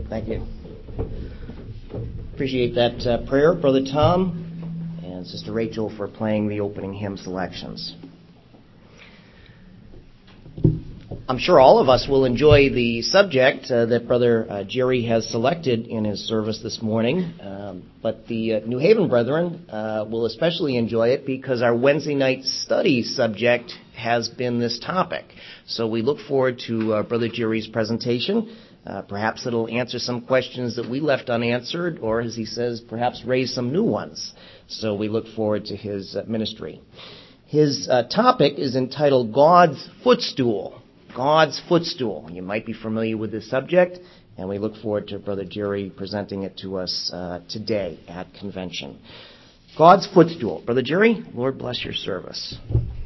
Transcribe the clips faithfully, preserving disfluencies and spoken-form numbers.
Thank you. Appreciate that uh, prayer, Brother Tom and Sister Rachel, for playing the opening hymn selections. I'm sure all of us will enjoy the subject uh, that Brother uh, Jerry has selected in his service this morning, um, but the uh, New Haven brethren uh, will especially enjoy it because our Wednesday night study subject has been this topic. So we look forward to uh, Brother Jerry's presentation. Uh, perhaps it'll answer some questions that we left unanswered, or as he says, perhaps raise some new ones. So we look forward to his uh, ministry. His uh, topic is entitled God's Footstool. God's Footstool. You might be familiar with this subject, and we look forward to Brother Jerry presenting it to us uh, today at convention. God's Footstool. Brother Jerry, Lord bless your service.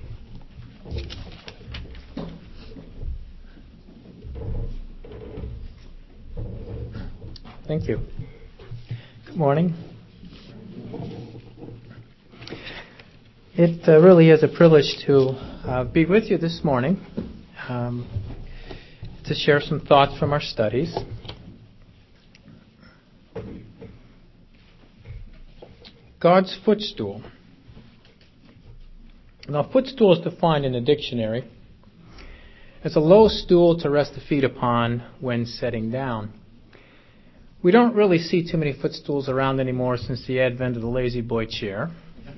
Thank you. Good morning. It uh, really is a privilege to uh, be with you this morning. Um, to share some thoughts from our studies. God's footstool. Now, footstool is defined in the dictionary as a low stool to rest the feet upon when sitting down. We don't really see too many footstools around anymore since the advent of the lazy boy chair.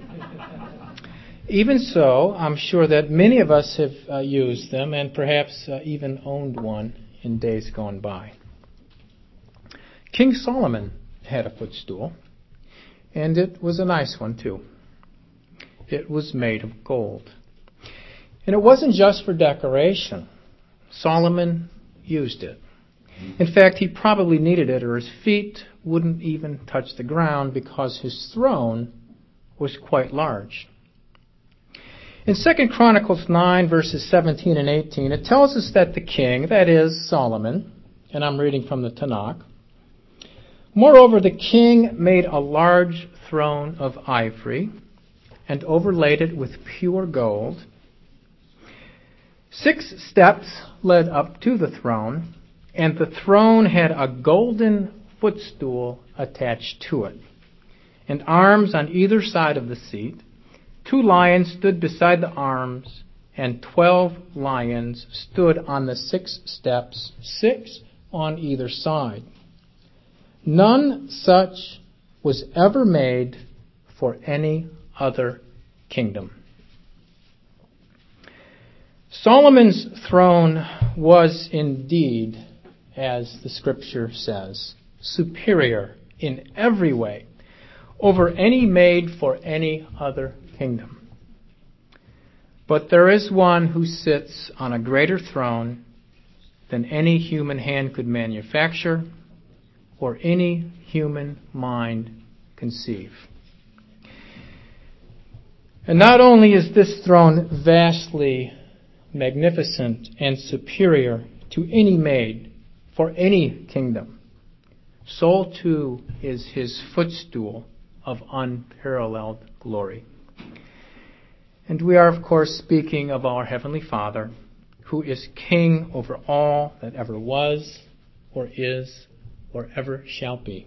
Even so, I'm sure that many of us have uh, used them and perhaps uh, even owned one in days gone by. King Solomon had a footstool, and it was a nice one too. It was made of gold. And it wasn't just for decoration. Solomon used it. In fact, he probably needed it, or his feet wouldn't even touch the ground because his throne was quite large. In Second Chronicles nine, verses seventeen and eighteen, it tells us that the king, that is, Solomon, and I'm reading from the Tanakh, moreover, the king made a large throne of ivory and overlaid it with pure gold. Six steps led up to the throne, and the throne had a golden footstool attached to it, and arms on either side of the seat. Two lions stood beside the arms, and twelve lions stood on the six steps, six on either side. None such was ever made for any other kingdom. Solomon's throne was indeed, as the scripture says, superior in every way over any made for any other kingdom. But there is one who sits on a greater throne than any human hand could manufacture or any human mind conceive. And not only is this throne vastly magnificent and superior to any made for any kingdom, so too is his footstool of unparalleled glory. And we are, of course, speaking of our Heavenly Father, who is King over all that ever was, or is, or ever shall be.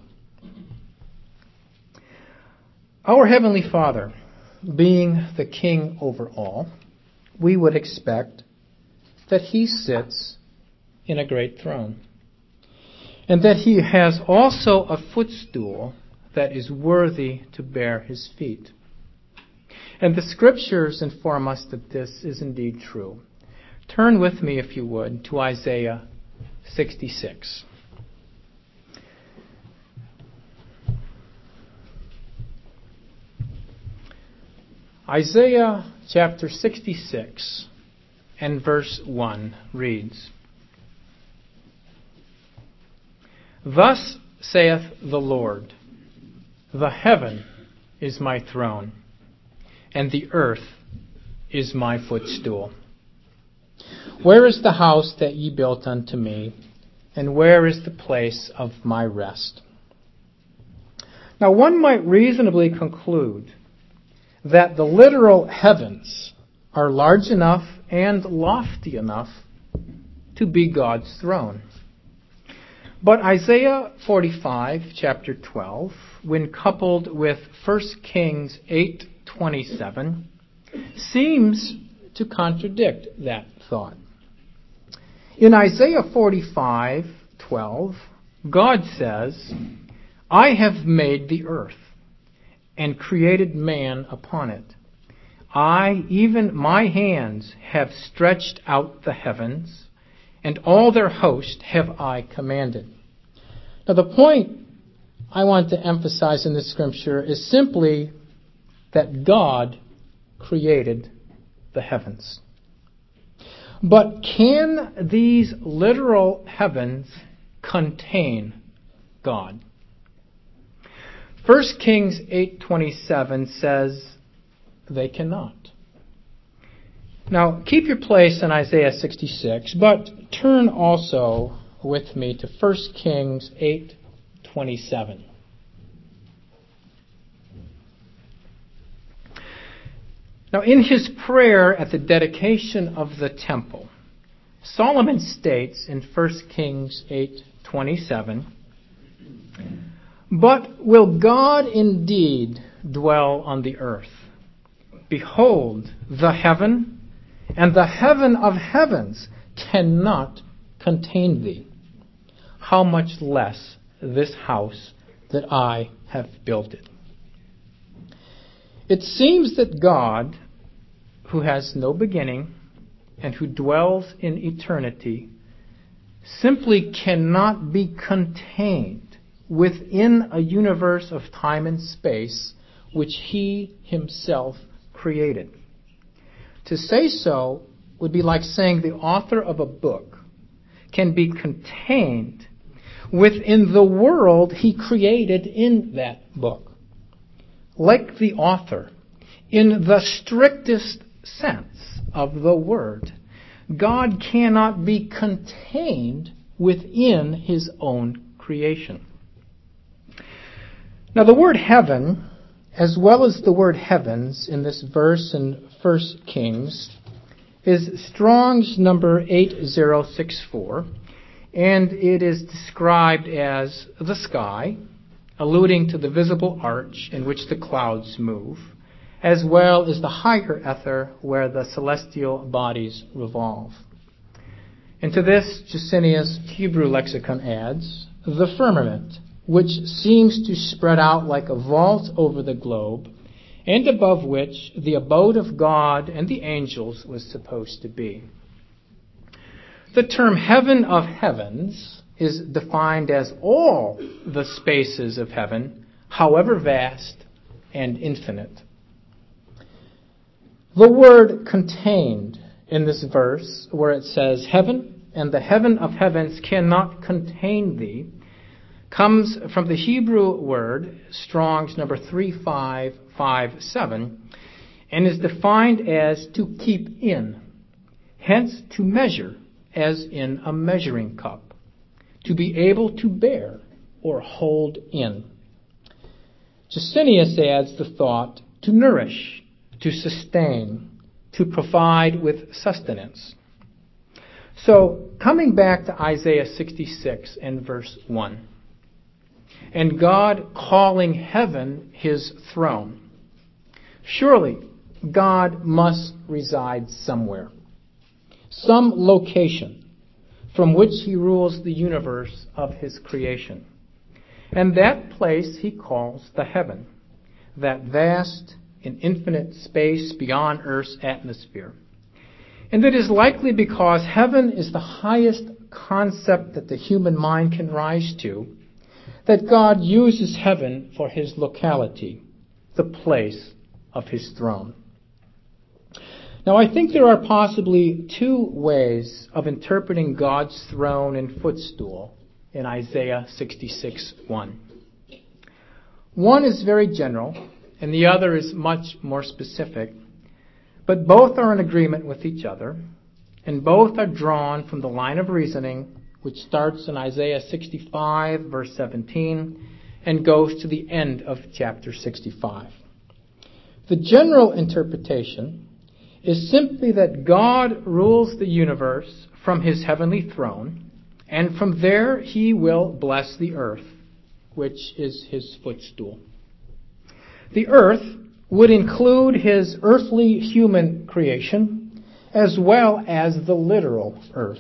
Our Heavenly Father, being the King over all, we would expect that He sits in a great throne, and that He has also a footstool that is worthy to bear His feet. And the Scriptures inform us that this is indeed true. Turn with me, if you would, to Isaiah sixty-six. Isaiah chapter sixty-six and verse one reads, "Thus saith the Lord, the heaven is my throne, and the earth is my footstool. Where is the house that ye built unto me, and where is the place of my rest?" Now one might reasonably conclude that the literal heavens are large enough and lofty enough to be God's throne. But Isaiah forty-five, chapter twelve, when coupled with First Kings eight twenty-seven, seems to contradict that thought. In Isaiah forty-five twelve, God says, I have made the earth and created man upon it. I, even my hands, have stretched out the heavens, and all their host have I commanded. Now the point I want to emphasize in this scripture is simply that God created the heavens. But can these literal heavens contain God? First Kings eight twenty-seven says they cannot. Now, keep your place in Isaiah sixty-six, but turn also with me to First Kings eight twenty-seven. Now, in his prayer at the dedication of the temple, Solomon states in First Kings eight twenty-seven, but will God indeed dwell on the earth? Behold, the heaven and the heaven of heavens cannot contain thee. How much less this house that I have built it? It seems that God, who has no beginning and who dwells in eternity, simply cannot be contained within a universe of time and space which he himself created. To say so would be like saying the author of a book can be contained within the world he created in that book. Like the author, in the strictest sense of the word, God cannot be contained within his own creation. Now the word heaven, as well as the word heavens in this verse in First Kings, is Strong's number eight zero six four, and it is described as the sky, alluding to the visible arch in which the clouds move, as well as the higher ether where the celestial bodies revolve. And to this, Gesenius' Hebrew lexicon adds, the firmament, which seems to spread out like a vault over the globe, and above which the abode of God and the angels was supposed to be. The term heaven of heavens is defined as all the spaces of heaven, however vast and infinite. The word contained in this verse, where it says, heaven and the heaven of heavens cannot contain thee, comes from the Hebrew word, Strong's number three five five seven, and is defined as to keep in, hence to measure as in a measuring cup, to be able to bear or hold in. Gesenius adds the thought to nourish, to sustain, to provide with sustenance. So, coming back to Isaiah sixty-six and verse one, and God calling heaven his throne. Surely God must reside somewhere, some location from which he rules the universe of his creation. And that place he calls the heaven, that vast and infinite space beyond Earth's atmosphere. And it is likely because heaven is the highest concept that the human mind can rise to, that God uses heaven for his locality, the place of his throne. Now, I think there are possibly two ways of interpreting God's throne and footstool in Isaiah sixty-six one. One is very general, and the other is much more specific, but both are in agreement with each other, and both are drawn from the line of reasoning which starts in Isaiah sixty-five, verse seventeen, and goes to the end of chapter sixty-five. The general interpretation is simply that God rules the universe from his heavenly throne, and from there he will bless the earth, which is his footstool. The earth would include his earthly human creation as well as the literal earth.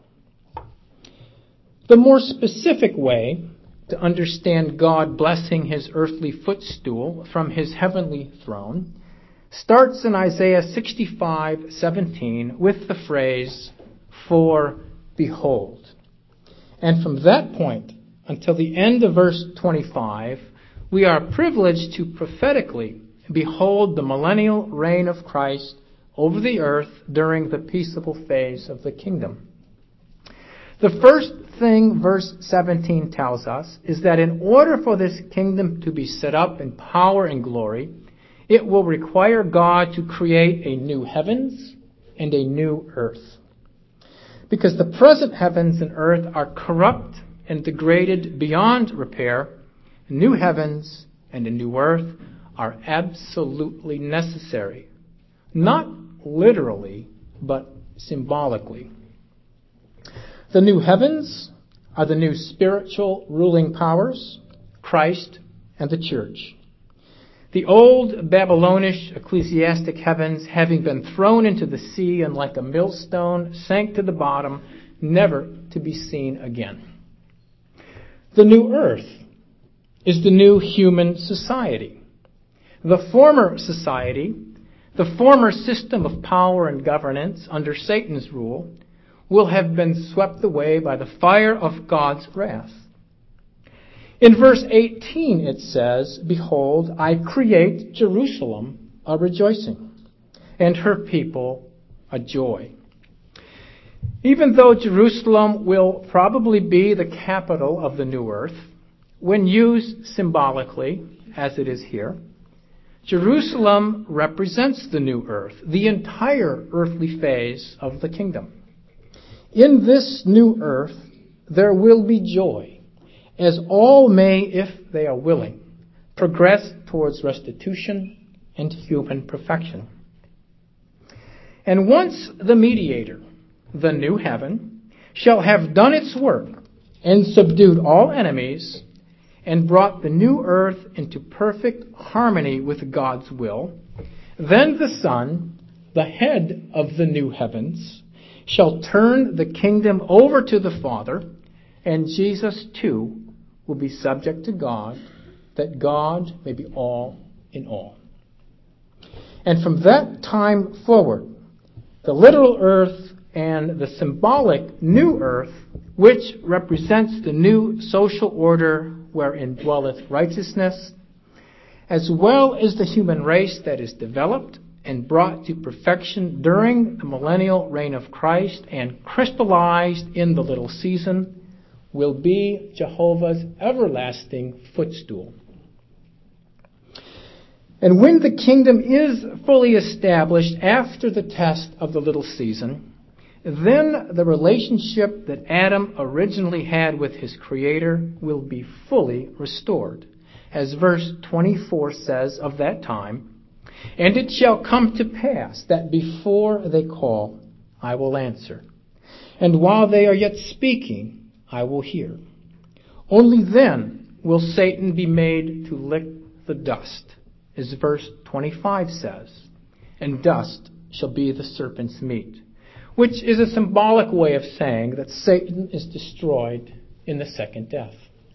The more specific way to understand God blessing his earthly footstool from his heavenly throne starts in Isaiah sixty-five seventeen with the phrase, "For behold." And from that point until the end of verse twenty-five, we are privileged to prophetically behold the millennial reign of Christ over the earth during the peaceable phase of the kingdom. The first thing verse seventeen tells us is that in order for this kingdom to be set up in power and glory, it will require God to create a new heavens and a new earth. Because the present heavens and earth are corrupt and degraded beyond repair, new heavens and a new earth are absolutely necessary. Not literally, but symbolically. The new heavens are the new spiritual ruling powers, Christ and the church. The old Babylonish ecclesiastic heavens, having been thrown into the sea and like a millstone, sank to the bottom, never to be seen again. The new earth is the new human society. The former society, the former system of power and governance under Satan's rule, will have been swept away by the fire of God's wrath. In verse eighteen it says, "Behold, I create Jerusalem a rejoicing, and her people a joy." Even though Jerusalem will probably be the capital of the new earth, when used symbolically, as it is here, Jerusalem represents the new earth, the entire earthly phase of the kingdom. In this new earth, there will be joy, as all may, if they are willing, progress towards restitution and human perfection. And once the mediator, the new heaven, shall have done its work and subdued all enemies and brought the new earth into perfect harmony with God's will, then the Son, the head of the new heavens, shall turn the kingdom over to the Father, and Jesus too will be subject to God, that God may be all in all. And from that time forward, the literal earth and the symbolic new earth, which represents the new social order wherein dwelleth righteousness, as well as the human race that is developed and brought to perfection during the millennial reign of Christ and crystallized in the little season, will be Jehovah's everlasting footstool. And when the kingdom is fully established after the test of the little season, then the relationship that Adam originally had with his Creator will be fully restored. As verse twenty-four says of that time, "And it shall come to pass that before they call, I will answer. And while they are yet speaking, I will hear. Only then will Satan be made to lick the dust," as verse twenty-five says, "and dust shall be the serpent's meat," which is a symbolic way of saying that Satan is destroyed in the second death.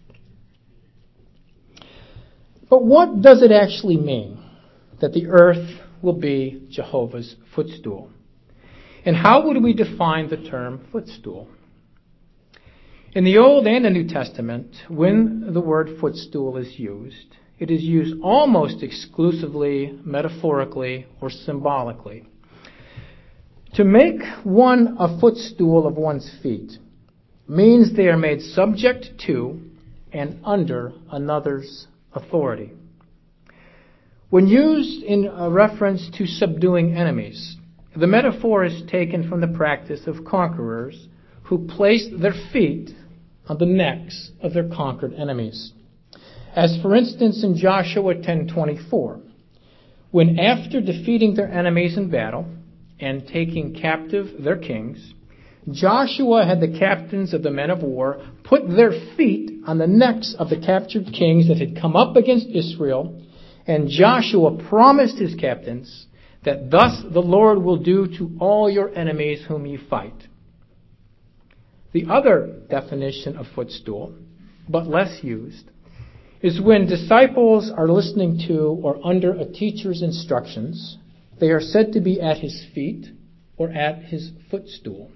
But what does it actually mean that the earth will be Jehovah's footstool? And how would we define the term footstool? In the Old and the New Testament, when the word footstool is used, it is used almost exclusively metaphorically or symbolically. To make one a footstool of one's feet means they are made subject to and under another's authority. When used in a reference to subduing enemies, the metaphor is taken from the practice of conquerors who placed their feet on the necks of their conquered enemies. As for instance in Joshua ten twenty-four, when after defeating their enemies in battle and taking captive their kings, Joshua had the captains of the men of war put their feet on the necks of the captured kings that had come up against Israel, and Joshua promised his captains that thus the Lord will do to all your enemies whom you fight. The other definition of footstool, but less used, is when disciples are listening to or under a teacher's instructions, they are said to be at his feet or at his footstool.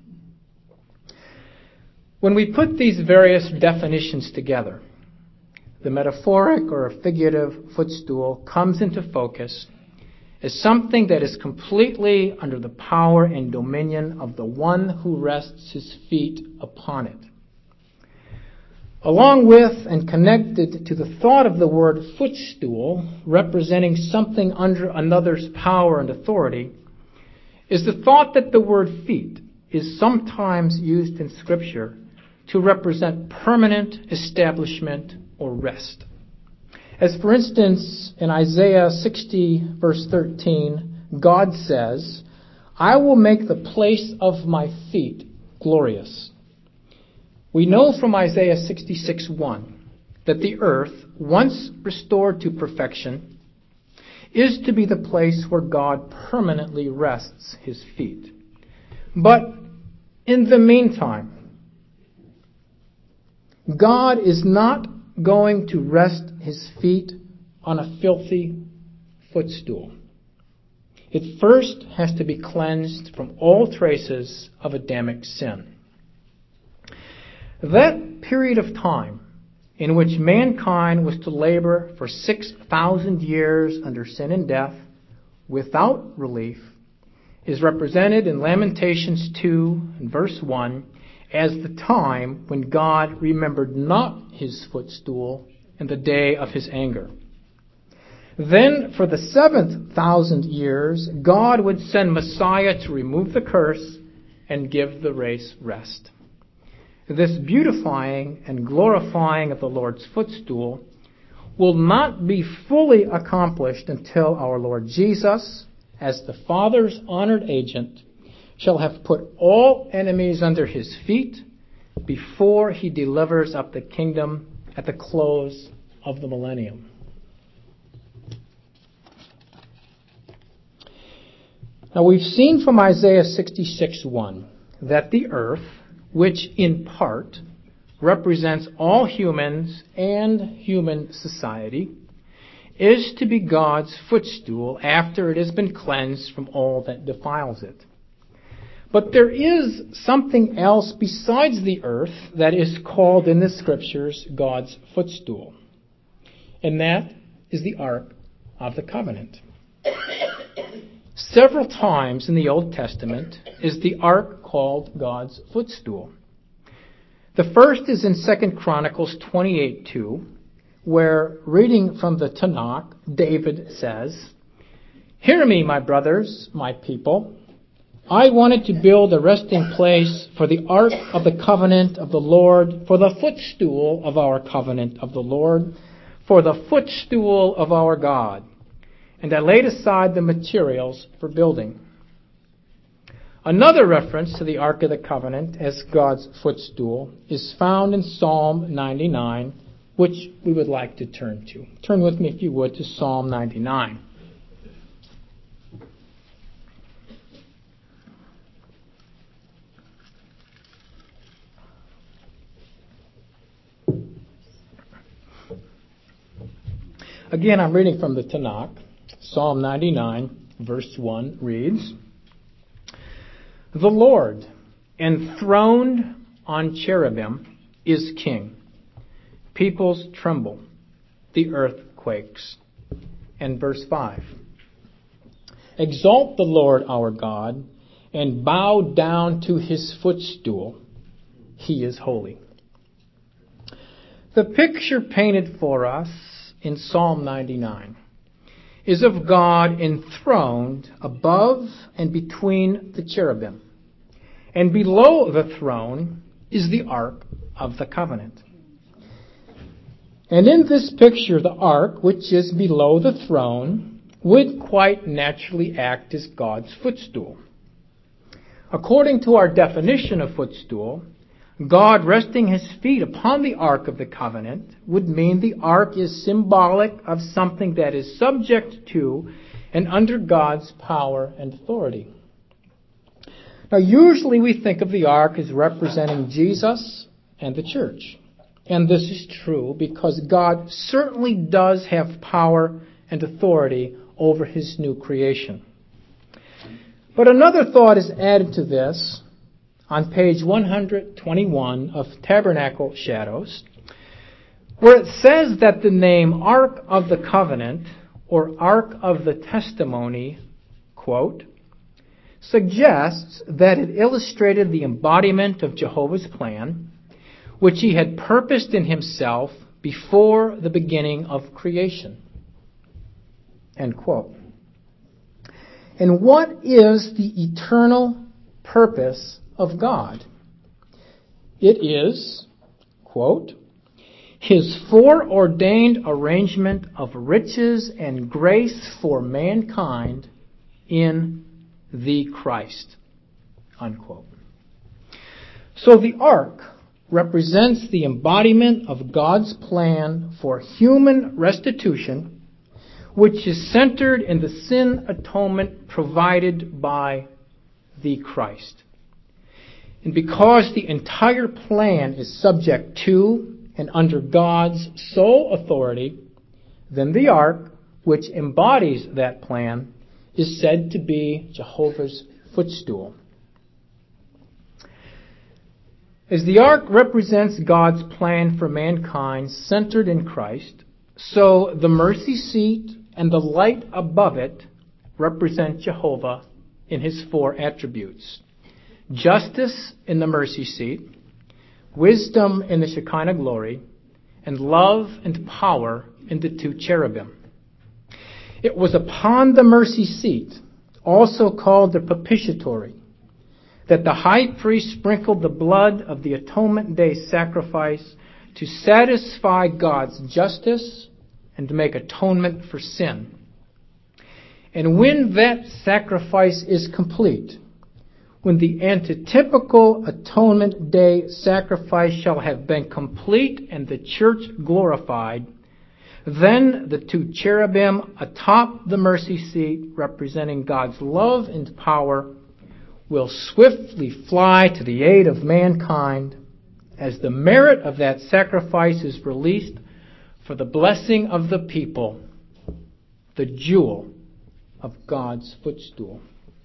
When we put these various definitions together, the metaphoric or figurative footstool comes into focus as something that is completely under the power and dominion of the one who rests his feet upon it. Along with and connected to the thought of the word footstool, representing something under another's power and authority, is the thought that the word feet is sometimes used in Scripture to represent permanent establishment or rest. As for instance, in Isaiah sixty, verse thirteen, God says, "I will make the place of my feet glorious." We know from Isaiah sixty-six one that the earth, once restored to perfection, is to be the place where God permanently rests his feet. But in the meantime, God is not going to rest his feet on a filthy footstool. It first has to be cleansed from all traces of Adamic sin. That period of time in which mankind was to labor for six thousand years under sin and death without relief is represented in Lamentations two and verse one as the time when God remembered not his footstool in the day of his anger. Then for the seventh thousand years, God would send Messiah to remove the curse and give the race rest. This beautifying and glorifying of the Lord's footstool will not be fully accomplished until our Lord Jesus, as the Father's honored agent, shall have put all enemies under his feet before he delivers up the kingdom at the close of the millennium. Now we've seen from Isaiah sixty-six one that the earth, which in part represents all humans and human society, is to be God's footstool after it has been cleansed from all that defiles it. But there is something else besides the earth that is called in the Scriptures God's footstool, and that is the Ark of the Covenant. Several times in the Old Testament is the ark called God's footstool. The first is in Second Chronicles twenty-eight two, where, reading from the Tanakh, David says, "Hear me, my brothers, my people. I wanted to build a resting place for the ark of the covenant of the Lord, for the footstool of our covenant of the Lord, for the footstool of our God. And I laid aside the materials for building." Another reference to the Ark of the Covenant as God's footstool is found in Psalm ninety-nine, which we would like to turn to. Turn with me, if you would, to Psalm ninety-nine. Again, I'm reading from the Tanakh. Psalm ninety-nine, verse one reads, "The Lord, enthroned on cherubim, is king. Peoples tremble, the earth quakes." And verse five, "Exalt the Lord our God, and bow down to his footstool. He is holy." The picture painted for us in Psalm ninety-nine is of God enthroned above and between the cherubim. And below the throne is the Ark of the Covenant. And in this picture, the Ark, which is below the throne, would quite naturally act as God's footstool. According to our definition of footstool, God resting his feet upon the Ark of the Covenant would mean the Ark is symbolic of something that is subject to and under God's power and authority. Now, usually we think of the Ark as representing Jesus and the church. And this is true because God certainly does have power and authority over his new creation. But another thought is added to this on page one hundred twenty-one of Tabernacle Shadows, where it says that the name Ark of the Covenant or Ark of the Testimony, quote, suggests that it illustrated the embodiment of Jehovah's plan, which he had purposed in himself before the beginning of creation. End quote. And what is the eternal purpose of God? It is, quote, his foreordained arrangement of riches and grace for mankind in the Christ, unquote. So the ark represents the embodiment of God's plan for human restitution, which is centered in the sin atonement provided by the Christ. And because the entire plan is subject to and under God's sole authority, then the ark, which embodies that plan, is said to be Jehovah's footstool. As the ark represents God's plan for mankind centered in Christ, so the mercy seat and the light above it represent Jehovah in his four attributes. Justice in the mercy seat, wisdom in the Shekinah glory, and love and power in the two cherubim. It was upon the mercy seat, also called the propitiatory, that the high priest sprinkled the blood of the atonement day sacrifice to satisfy God's justice and to make atonement for sin. And when that sacrifice is complete, when the antitypical atonement day sacrifice shall have been complete and the church glorified, then the two cherubim atop the mercy seat, representing God's love and power, will swiftly fly to the aid of mankind as the merit of that sacrifice is released for the blessing of the people, the jewel of God's footstool.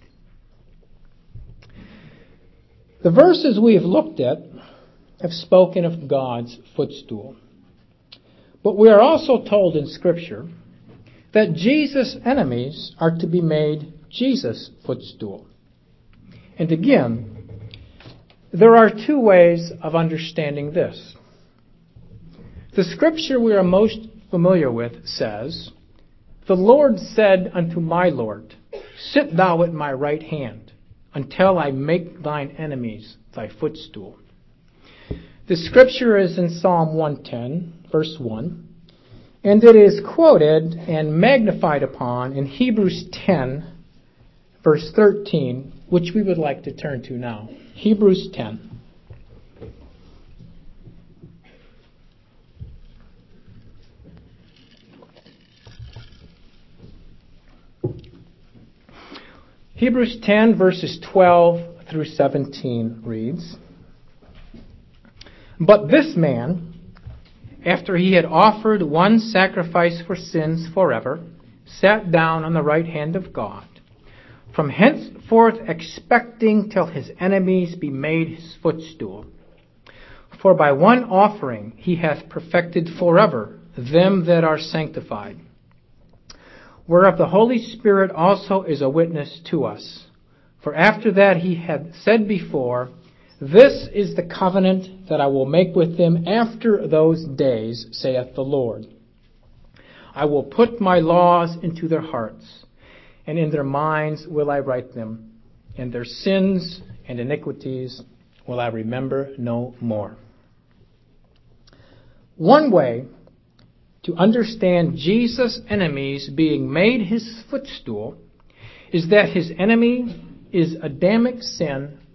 The verses we have looked at have spoken of God's footstool. But we are also told in Scripture that Jesus' enemies are to be made Jesus' footstool. And again, there are two ways of understanding this. The Scripture we are most familiar with says, "The Lord said unto my Lord, Sit thou at my right hand, until I make thine enemies thy footstool." The Scripture is in Psalm one ten, verse one, and it is quoted and magnified upon in Hebrews ten, verse thirteen, which we would like to turn to now. Hebrews ten. Hebrews ten, verses twelve through seventeen reads, "But this man, after he had offered one sacrifice for sins forever, sat down on the right hand of God, from henceforth expecting till his enemies be made his footstool. For by one offering he hath perfected forever them that are sanctified. Whereof the Holy Spirit also is a witness to us. For after that he had said before, This is the covenant that I will make with them after those days, saith the Lord. I will put my laws into their hearts, and in their minds will I write them, and their sins and iniquities will I remember no more." One way to understand Jesus' enemies being made his footstool is that his enemy is Adamic sin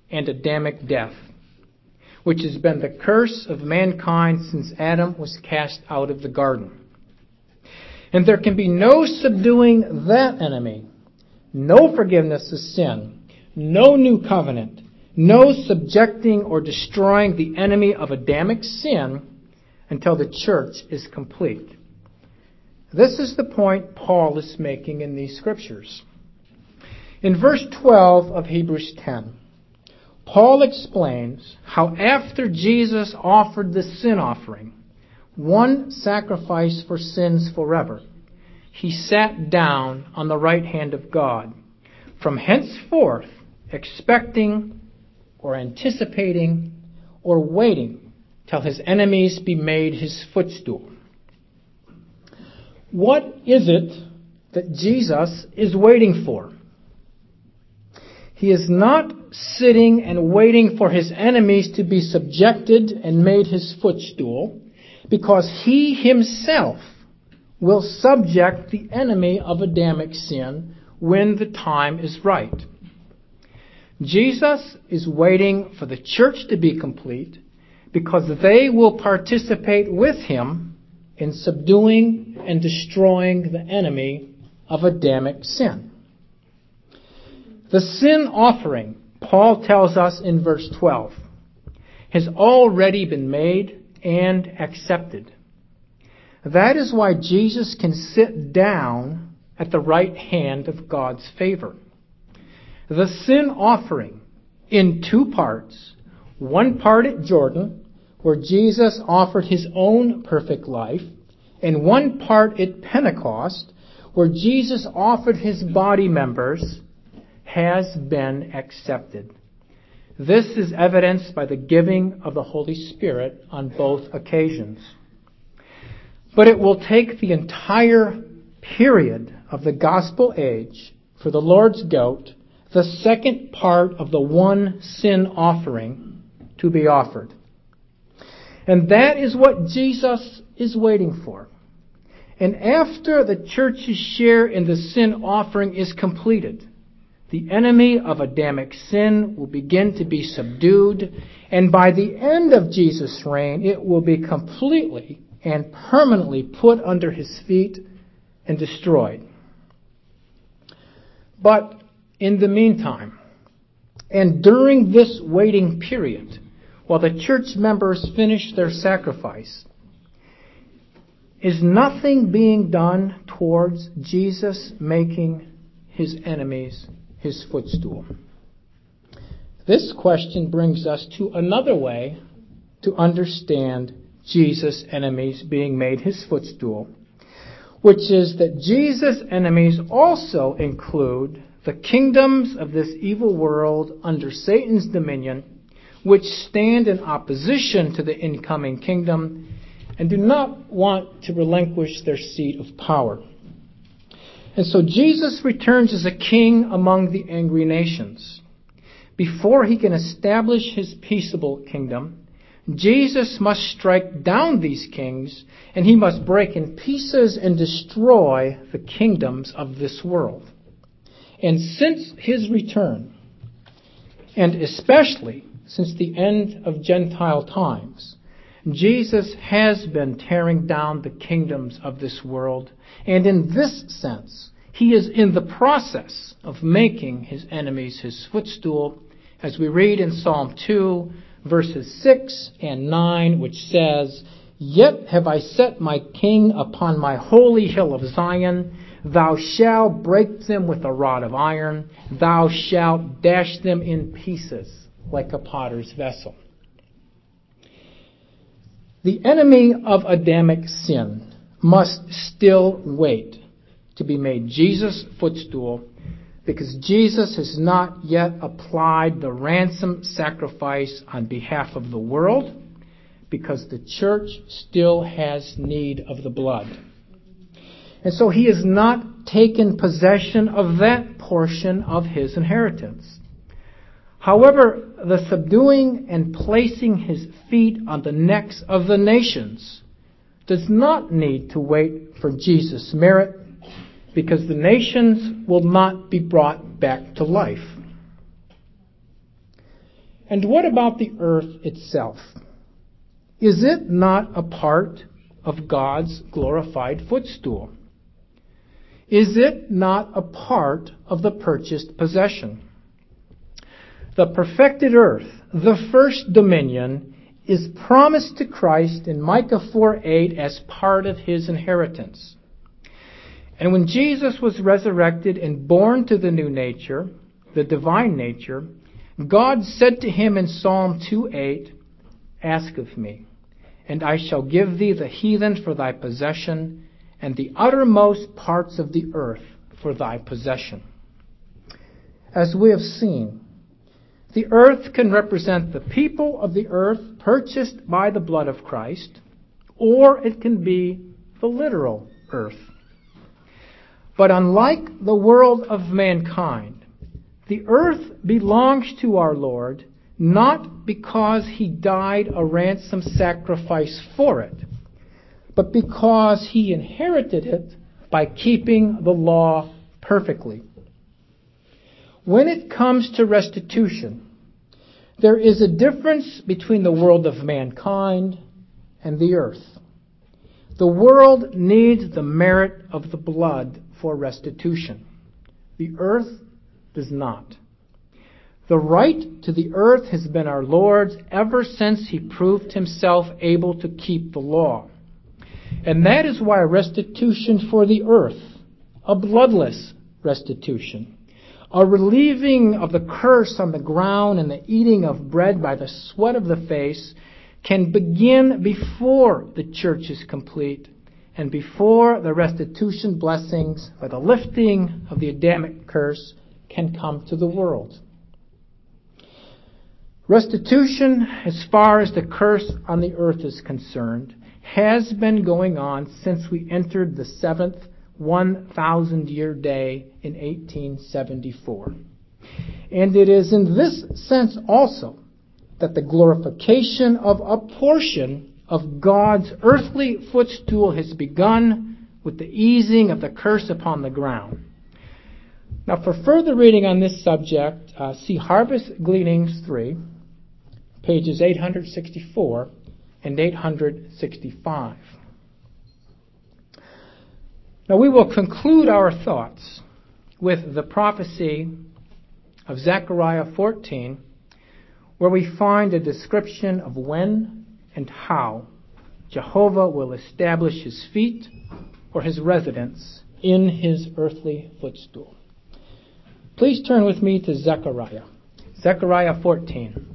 and Adamic death, which has been the curse of mankind since Adam was cast out of the garden. And there can be no subduing that enemy, no forgiveness of sin, no new covenant, no subjecting or destroying the enemy of Adamic sin until the church is complete. This is the point Paul is making in these scriptures. In verse twelve of Hebrews ten, Paul explains how after Jesus offered the sin offering, one sacrifice for sins forever, he sat down on the right hand of God, from henceforth expecting or anticipating or waiting till his enemies be made his footstool. What is it that Jesus is waiting for? He is not sitting and waiting for his enemies to be subjected and made his footstool, because he himself will subject the enemy of Adamic sin when the time is right. Jesus is waiting for the church to be complete because they will participate with him in subduing and destroying the enemy of Adamic sin. The sin offering, Paul tells us in verse twelve, has already been made and accepted. That is why Jesus can sit down at the right hand of God's favor. The sin offering in two parts, one part at Jordan, where Jesus offered his own perfect life, and one part at Pentecost, where Jesus offered his body members, has been accepted. This is evidenced by the giving of the Holy Spirit on both occasions. But it will take the entire period of the gospel age for the Lord's goat, the second part of the one sin offering, to be offered. And that is what Jesus is waiting for. And after the church's share in the sin offering is completed, the enemy of Adamic sin will begin to be subdued, and by the end of Jesus' reign, it will be completely and permanently put under his feet and destroyed. But in the meantime, and during this waiting period, while the church members finish their sacrifice, is nothing being done towards Jesus making his enemies his footstool? This question brings us to another way to understand Jesus' enemies being made his footstool, which is that Jesus' enemies also include the kingdoms of this evil world under Satan's dominion, which stand in opposition to the incoming kingdom and do not want to relinquish their seat of power. And so Jesus returns as a king among the angry nations. Before he can establish his peaceable kingdom, Jesus must strike down these kings, and he must break in pieces and destroy the kingdoms of this world. And since his return, and especially since the end of Gentile times, Jesus has been tearing down the kingdoms of this world, and in this sense, he is in the process of making his enemies his footstool, as we read in Psalm two, verses six and nine, which says, "Yet have I set my king upon my holy hill of Zion. Thou shalt break them with a rod of iron. Thou shalt dash them in pieces like a potter's vessel." The enemy of Adamic sin must still wait to be made Jesus' footstool, because Jesus has not yet applied the ransom sacrifice on behalf of the world, because the church still has need of the blood. And so he has not taken possession of that portion of his inheritance. However, the subduing and placing his feet on the necks of the nations does not need to wait for Jesus' merit, because the nations will not be brought back to life. And what about the earth itself? Is it not a part of God's glorified footstool? Is it not a part of the purchased possession? The perfected earth, the first dominion, is promised to Christ in Micah four eight as part of his inheritance. And when Jesus was resurrected and born to the new nature, the divine nature, God said to him in Psalm two eight, "Ask of me, and I shall give thee the heathen for thy possession, and the uttermost parts of the earth for thy possession." As we have seen, the earth can represent the people of the earth purchased by the blood of Christ, or it can be the literal earth. But unlike the world of mankind, the earth belongs to our Lord not because he died a ransom sacrifice for it, but because he inherited it by keeping the law perfectly. When it comes to restitution, there is a difference between the world of mankind and the earth. The world needs the merit of the blood for restitution. The earth does not. The right to the earth has been our Lord's ever since he proved himself able to keep the law. And that is why restitution for the earth, a bloodless restitution, a relieving of the curse on the ground and the eating of bread by the sweat of the face, can begin before the church is complete and before the restitution blessings or the lifting of the Adamic curse can come to the world. Restitution, as far as the curse on the earth is concerned, has been going on since we entered the seventh one thousand year day in eighteen seventy-four. And it is in this sense also that the glorification of a portion of God's earthly footstool has begun with the easing of the curse upon the ground. Now, for further reading on this subject, uh, see Harvest Gleanings three, pages eight sixty-four and eight sixty-five. Now, we will conclude our thoughts with the prophecy of Zechariah fourteen, where we find a description of when and how Jehovah will establish his feet or his residence in his earthly footstool. Please turn with me to Zechariah. Zechariah fourteen.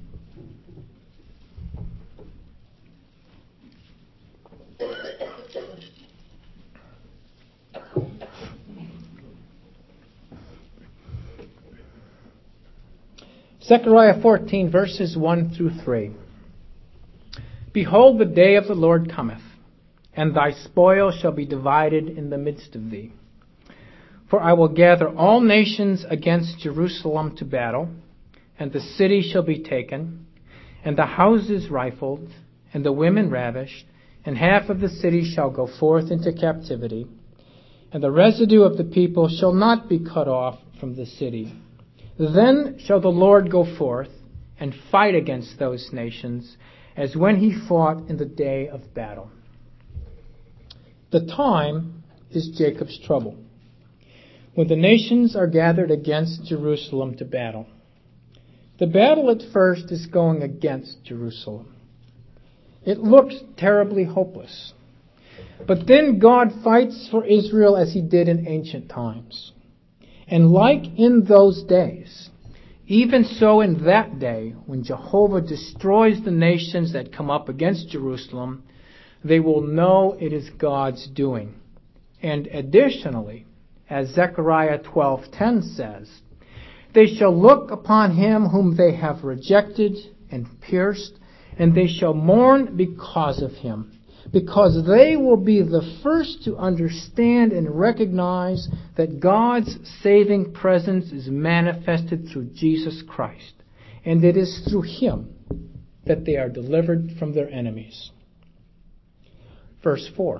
Zechariah fourteen, verses one through three. Behold, the day of the Lord cometh, and thy spoil shall be divided in the midst of thee. For I will gather all nations against Jerusalem to battle, and the city shall be taken, and the houses rifled, and the women ravished, and half of the city shall go forth into captivity, and the residue of the people shall not be cut off from the city. Then shall the Lord go forth and fight against those nations, as when he fought in the day of battle. The time is Jacob's trouble, when the nations are gathered against Jerusalem to battle. The battle at first is going against Jerusalem. It looks terribly hopeless. But then God fights for Israel as he did in ancient times. And like in those days, even so in that day, when Jehovah destroys the nations that come up against Jerusalem, they will know it is God's doing. And additionally, as Zechariah twelve ten says, they shall look upon him whom they have rejected and pierced, and they shall mourn because of him, because they will be the first to understand and recognize that God's saving presence is manifested through Jesus Christ, and it is through him that they are delivered from their enemies. Verse four.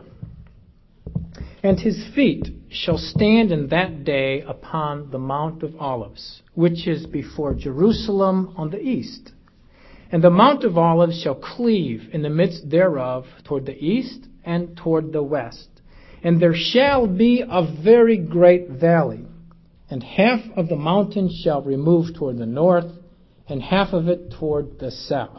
And his feet shall stand in that day upon the Mount of Olives, which is before Jerusalem on the east, And the Mount of Olives shall cleave in the midst thereof toward the east and toward the west. And there shall be a very great valley, and half of the mountain shall remove toward the north, and half of it toward the south.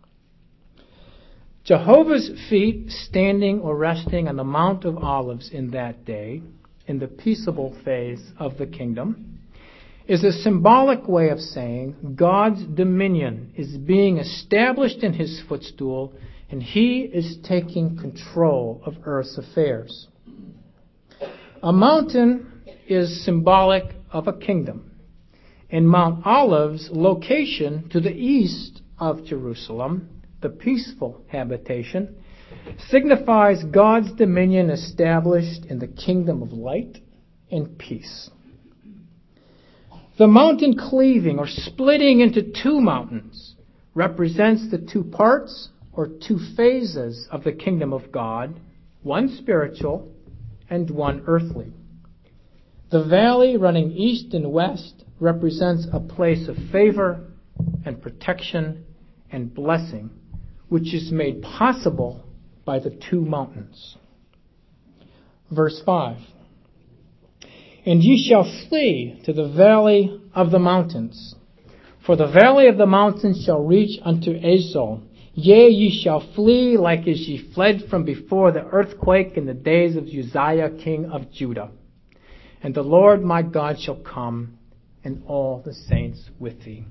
Jehovah's feet standing or resting on the Mount of Olives in that day, in the peaceable phase of the kingdom, is a symbolic way of saying God's dominion is being established in his footstool, and he is taking control of earth's affairs. A mountain is symbolic of a kingdom, and Mount Olives' location to the east of Jerusalem, the peaceful habitation, signifies God's dominion established in the kingdom of light and peace. The mountain cleaving or splitting into two mountains represents the two parts or two phases of the kingdom of God, one spiritual and one earthly. The valley running east and west represents a place of favor and protection and blessing, which is made possible by the two mountains. Verse five. And ye shall flee to the valley of the mountains, for the valley of the mountains shall reach unto Azal. Yea, ye shall flee like as ye fled from before the earthquake in the days of Uzziah king of Judah. And the Lord my God shall come, and all the saints with thee.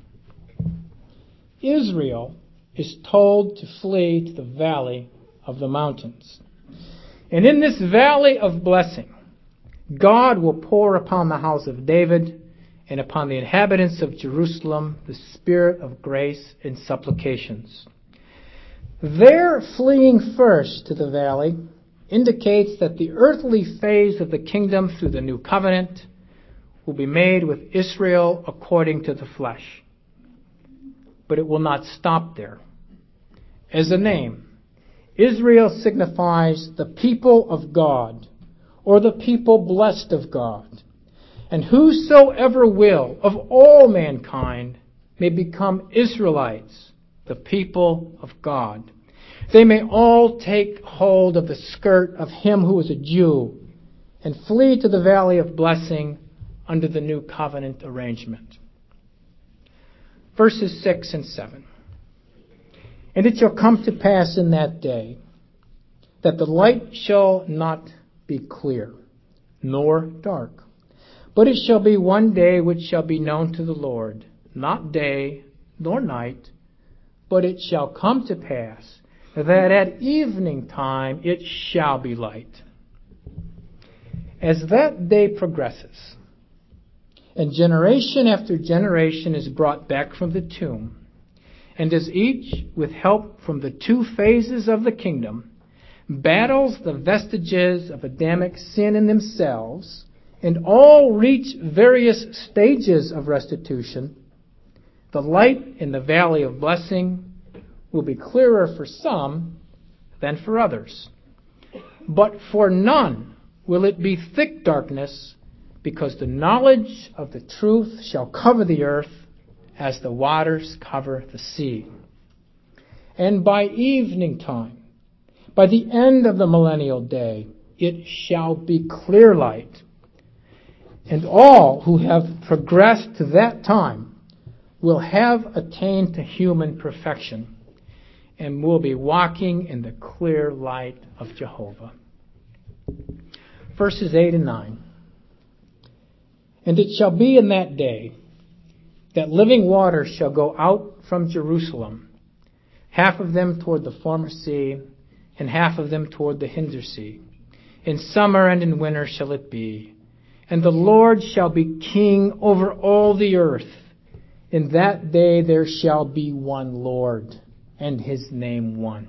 Israel is told to flee to the valley of the mountains. And in this valley of blessing, God will pour upon the house of David and upon the inhabitants of Jerusalem the spirit of grace and supplications. Their fleeing first to the valley indicates that the earthly phase of the kingdom through the new covenant will be made with Israel according to the flesh. But it will not stop there. As a name, Israel signifies the people of God, or the people blessed of God. And whosoever will of all mankind may become Israelites, the people of God. They may all take hold of the skirt of him who is a Jew and flee to the valley of blessing under the new covenant arrangement. Verses six and seven. And it shall come to pass in that day that the light shall not be clear, nor dark, but it shall be one day which shall be known to the Lord, not day nor night, but it shall come to pass that at evening time it shall be light. As that day progresses, and generation after generation is brought back from the tomb, and as each, with help from the two phases of the kingdom, battles the vestiges of Adamic sin in themselves, and all reach various stages of restitution, the light in the valley of blessing will be clearer for some than for others. But for none will it be thick darkness, because the knowledge of the truth shall cover the earth as the waters cover the sea. And by evening time, by the end of the millennial day, it shall be clear light. And all who have progressed to that time will have attained to human perfection and will be walking in the clear light of Jehovah. Verses eight and nine. And it shall be in that day that living waters shall go out from Jerusalem, half of them toward the former sea, and half of them toward the hinder sea. In summer and in winter shall it be. And the Lord shall be king over all the earth. In that day there shall be one Lord, and his name one.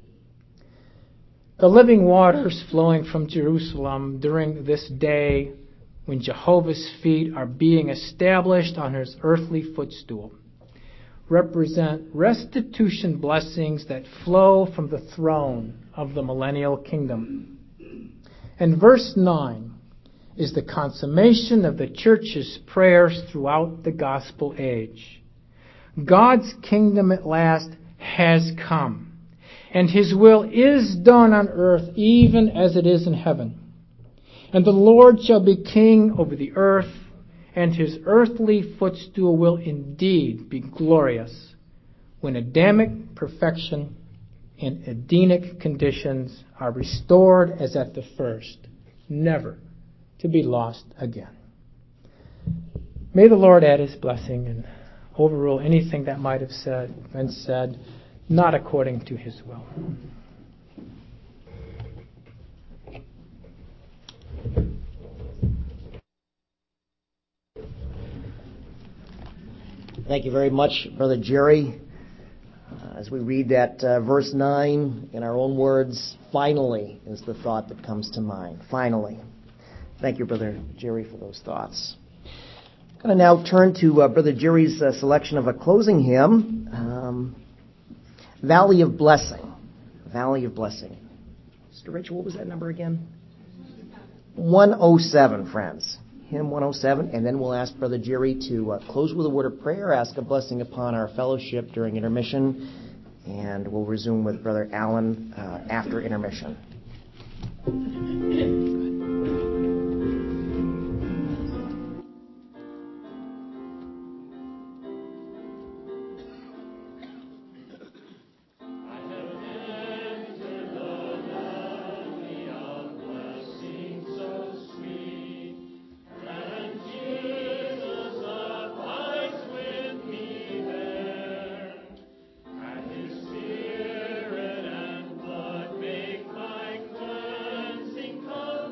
The living waters flowing from Jerusalem during this day when Jehovah's feet are being established on his earthly footstool represent restitution blessings that flow from the throne of the millennial kingdom. And verse nine is the consummation of the church's prayers throughout the gospel age. God's kingdom at last has come, and His will is done on earth even as it is in heaven. And the Lord shall be king over the earth, and His earthly footstool will indeed be glorious when Adamic perfection and Edenic conditions are restored as at the first, never to be lost again. May the Lord add His blessing and overrule anything that might have said, been said not according to His will. Thank you very much, Brother Jerry. Uh, as we read that uh, verse nine in our own words, finally is the thought that comes to mind. Finally. Thank you, Brother Jerry, for those thoughts. I'm going to now turn to uh, Brother Jerry's uh, selection of a closing hymn, um, Valley of Blessing. Valley of Blessing. Sister Rachel, what was that number again? one oh seven, friends. Hymn one oh seven, and then we'll ask Brother Jerry to uh, close with a word of prayer, ask a blessing upon our fellowship during intermission, and we'll resume with Brother Allen uh, after intermission. Spirit and blood make my cleansing come.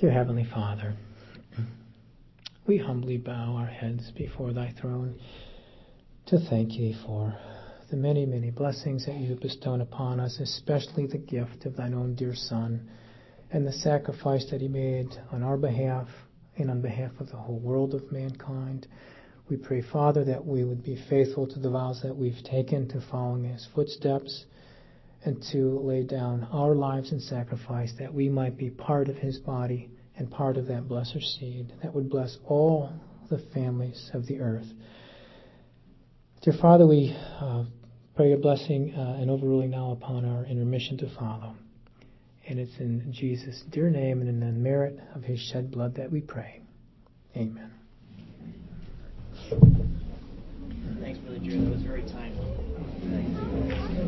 Dear Heavenly Father, we humbly bow our heads before Thy throne to thank Thee for the many, many blessings that You have bestowed upon us, especially the gift of Thine own dear Son and the sacrifice that He made on our behalf and on behalf of the whole world of mankind. We pray, Father, that we would be faithful to the vows that we've taken to following His footsteps and to lay down our lives in sacrifice that we might be part of His body and part of that blessed seed that would bless all the families of the earth. Dear Father, we uh, pray your blessing uh, and overruling now upon our intermission to follow. And it's in Jesus' dear name and in the merit of His shed blood that we pray. Amen.